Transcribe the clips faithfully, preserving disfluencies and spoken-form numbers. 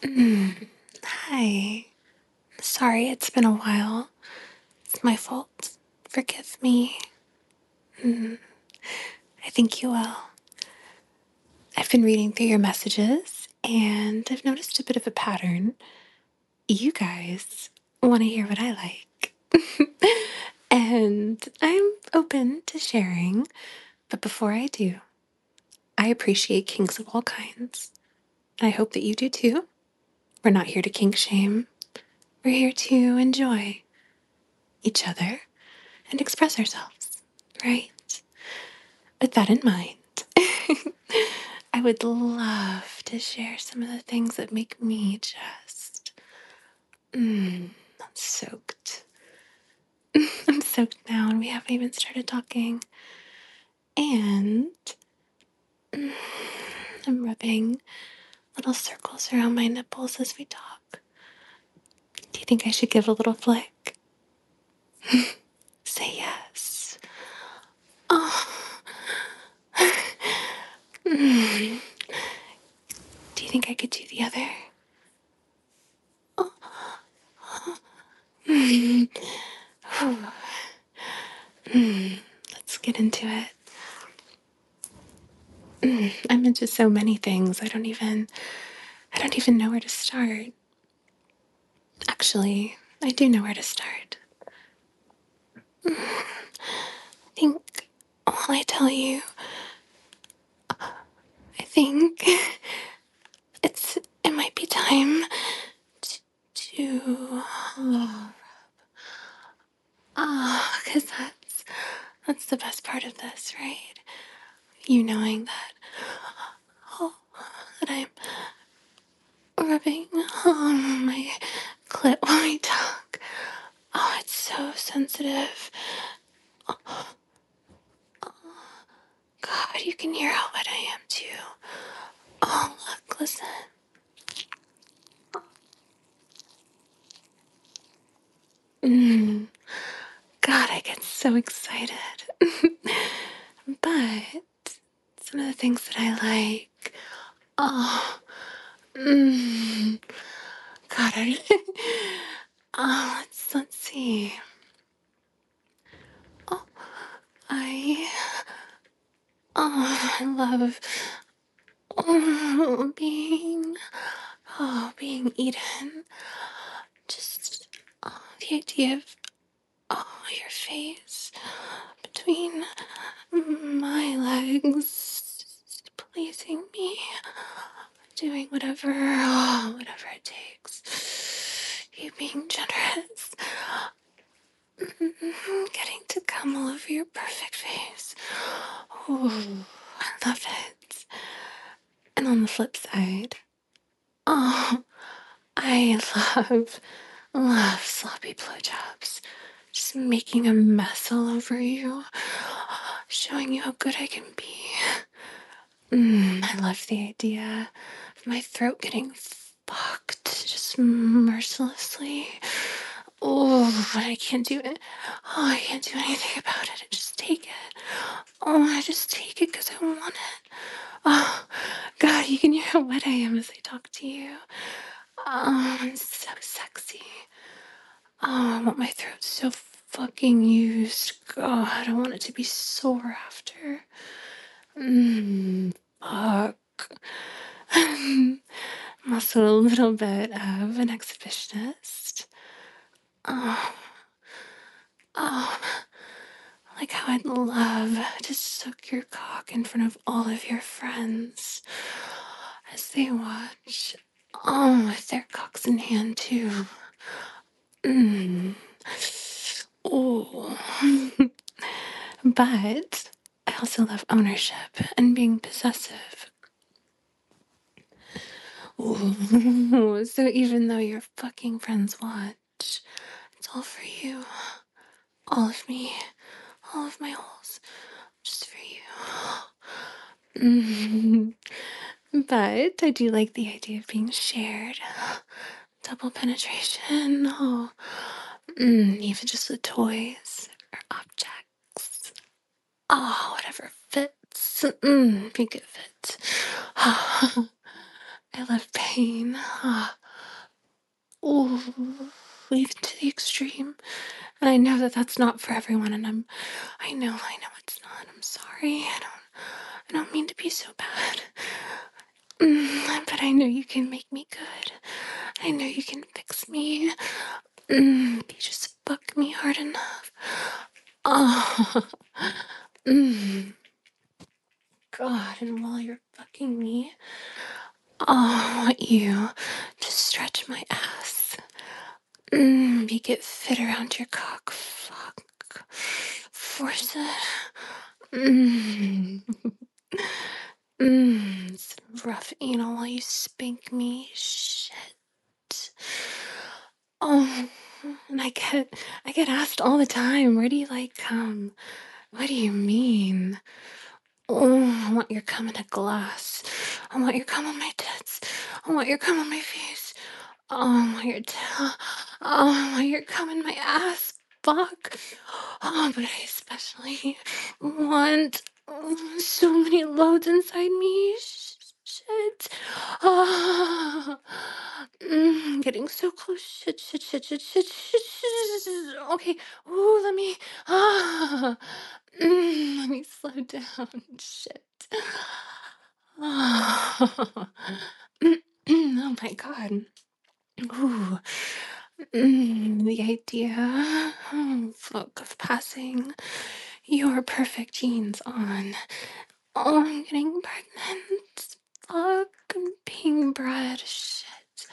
Mm, Hi. Sorry, it's been a while. It's my fault. Forgive me. Mm, I think you will. I've been reading through your messages and I've noticed a bit of a pattern. You guys want to hear what I like. And I'm open to sharing. But before I do, I appreciate kinks of all kinds. I hope that you do too. We're not here to kink shame, we're here to enjoy each other and express ourselves, right? With that in mind, I would love to share some of the things that make me just, mm, I'm soaked. I'm soaked now, and we haven't even started talking. And mm, I'm rubbing little circles around my nipples as we talk. Do you think I should give a little flick? Say yes. Oh. Mm. Do you think I could do the other? Mm. Mm. Let's get into it. Mm. I'm into so many things. I don't even I don't even know where to start. Actually, I do know where to start. I think while I tell you, I think it's it might be time to, to ah, because that's that's the best part of this, right? You knowing that oh, that I'm rubbing on my clit while we talk. Oh, it's so sensitive. God, you can hear how wet I am too. Oh, look, listen. Mm, God, I get so excited. But some of the things that I like. Oh, mm, God, I. Oh, let's let's see. Oh, I. Oh, I love oh, being. Oh, being eaten. Just oh, the idea of oh, your face between my legs, pleasing me, doing whatever, oh, whatever it takes. You being generous, getting to come all over your perfect face. Ooh, I love it. And on the flip side, oh, I love, love sloppy blowjobs. Just making a mess all over you, showing you how good I can be. Mm, I love the idea of my throat getting fucked just mercilessly. Oh, but I can't do it. Oh, I can't do anything about it. I just take it. Oh, I just take it because I want it. Oh, God, you can hear how wet I am as I talk to you. Oh, it's so sexy. Oh, I want my throat so fucking used. God, I want it to be sore after. Mmm, fuck. I'm also a little bit of an exhibitionist. Oh, oh, like how I'd love to suck your cock in front of all of your friends as they watch. Oh, with their cocks in hand, too. Mmm. Oh. But I also love ownership and being possessive. Ooh. So even though your fucking friends watch, it's all for you. All of me. All of my holes. Just for you. Mm. But I do like the idea of being shared. Double penetration. Oh. Mm, even just with toys or objects. Oh, whatever fits. Mm, make it fit. I I love pain. Ah, ooh, even to the extreme. And I know that that's not for everyone, and I'm, I know, I know it's not. I'm sorry. I don't, I don't mean to be so bad. Mm, but I know you can make me good. I know you can fix me. Mm, if you just fuck me hard enough. Oh, mm, God, and while you're fucking me, oh, I want you to stretch my ass. Mm, make it fit around your cock. Fuck. Force it. Mm. Mm. Some rough anal while you spank me. Shit. Oh, and I get, I get asked all the time, where do you like come? What do you mean? Oh, I want your cum in a glass. I want your cum on my tits. I want your cum on my face. Oh, I want your t- oh, I want your cum in my ass. Fuck. Oh, but I especially want oh, so many loads inside me. Sh- Shit. Oh, mm, getting so close. Shit, shit, shit, shit, shit, shit, shit. Okay. Ooh, let me. Ah. Mm, let me slow down. Shit. Oh, oh my God. Ooh. Mm, the idea, oh, fuck, of passing your perfect genes on. Oh, I'm getting pregnant. Fuck, I'm being bred. Shit.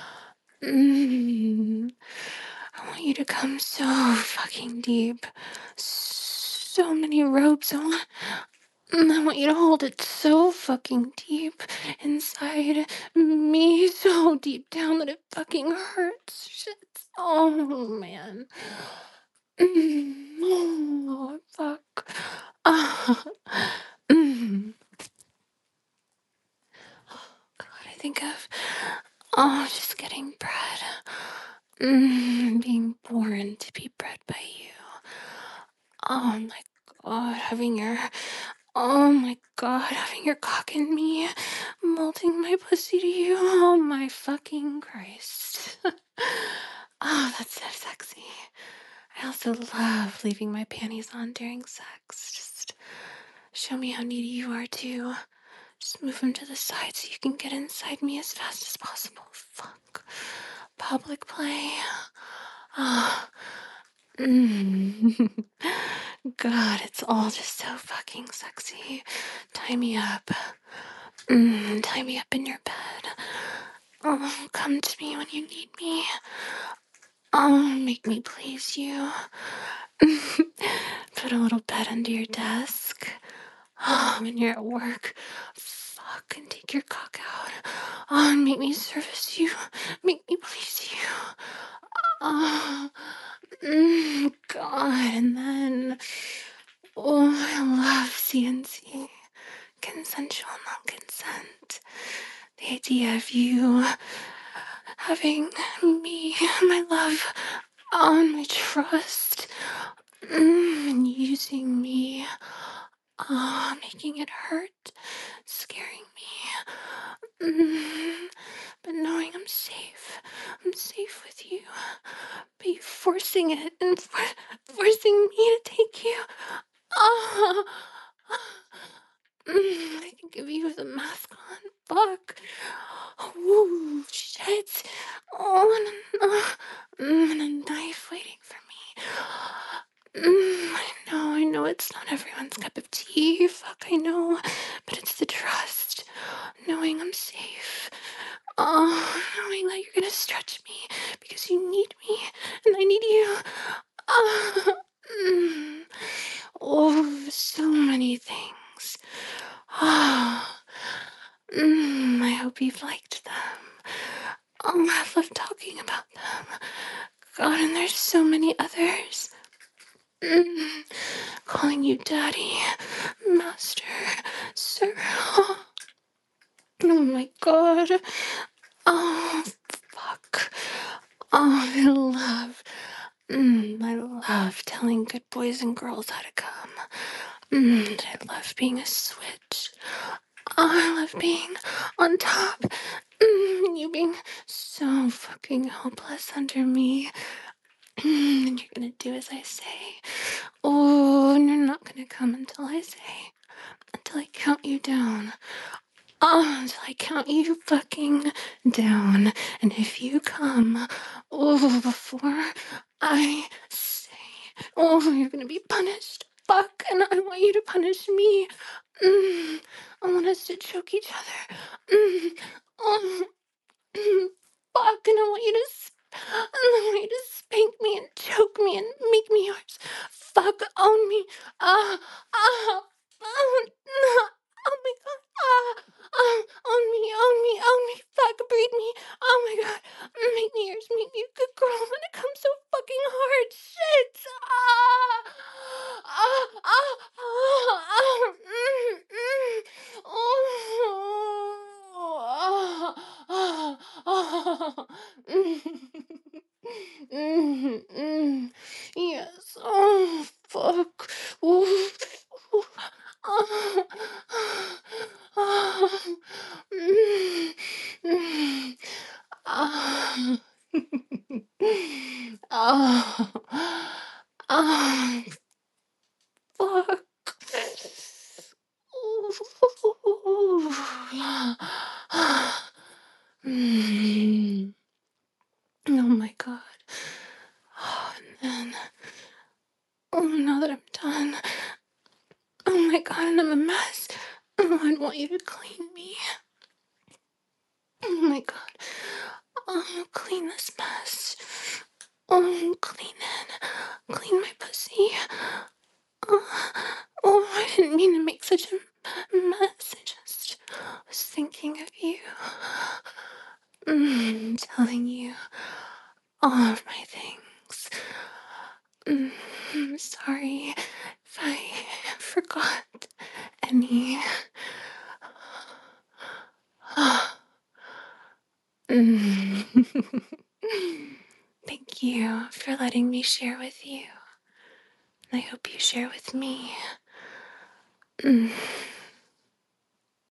Mm, I want you to come so fucking deep. So many ropes. I want, mm, I want you to hold it so fucking deep inside me, so deep down that it fucking hurts. Shit. Oh man. Mm, oh fuck. Ah. Mm. God, I think of oh just getting bred. Mm, being born to be bred by you. Oh my God, having your oh my God, having your cock in me, molding my pussy to you. Oh my fucking Christ. Oh, that's so sexy. I also love leaving my panties on during sex. Just show me how needy you are too. Just move them to the side so you can get inside me as fast as possible. Fuck. Public play. Ah. Mm. God, it's all just so fucking sexy. Tie me up. Mm, tie me up in your bed. Oh, come to me when you need me. Oh, make me please you. Put a little bed under your desk. Oh, when you're at work. Fuck, and take your cock out. Oh, and make me service you. Make me please you. Oh, mm, God, and then, oh, I love C N C. Consensual non-consent. The idea of you having me, my love, on my trust, mm, and using me, ah, making it hurt, scaring me, mm, but knowing I'm safe, I'm safe with you, but you forcing it and for- forcing me to take you, ah, mm, I can give you the mask on, fuck, ooh, shit, oh, and, uh, mm, and a knife waiting for me. Mm, I know, I know it's not everyone's cup of tea. Fuck, I know. But it's the trust. Knowing I'm safe. Oh, knowing that you're gonna stretch me because you need me and I need you. Oh, mm, oh so many things. Oh, mm, I hope you've liked them. Oh, I love talking about them. God, and there's so many others. Mm, calling you daddy, master, sir. Oh, oh my God. Oh, fuck. Oh, I love, mm, I love telling good boys and girls how to come. Mm, I love being a switch. Oh, I love being on top Mm, you being so fucking helpless under me. Mm, and you're gonna do as I say. Oh, and you're not gonna come until I say. Until I count you down. Oh, until I count you fucking down. And if you come, oh, before I say, oh, you're gonna be punished. Fuck, and I want you to punish me. Mm, I want us to choke each other. Mm, oh, mm, fuck, and I want you to, sp- I want you to spank me and choke me and make me yours. Fuck, own me. Ah, ah, ah, no. Oh my god. Ah, ah, own me, own me, own me. Fuck, breed me. Oh my god. Make me yours, make me a good girl when it comes so fucking hard. Shit. Ah, ah, ah, ah, ah, mm, mm. Oh, ah, ah, ah, mm, mm, mm. Yes. Oh, fuck. Ooh, ooh. Oh, oh, mm, mm, ah, oh, oh, fuck. Ooh, mm. Oh my god. Oh, and then, oh, now that I'm done, oh my god, and I'm a mess. Oh, I want you to clean me. Oh my god. Oh, clean this mess. Oh, clean it. Clean my pussy. Oh, oh, I didn't mean to make such a mess. I just was thinking of you. Mm, telling you all of my things. Mm, I'm sorry if I forgot any. Mm. Thank you for letting me share with you. I hope you share with me. Mm.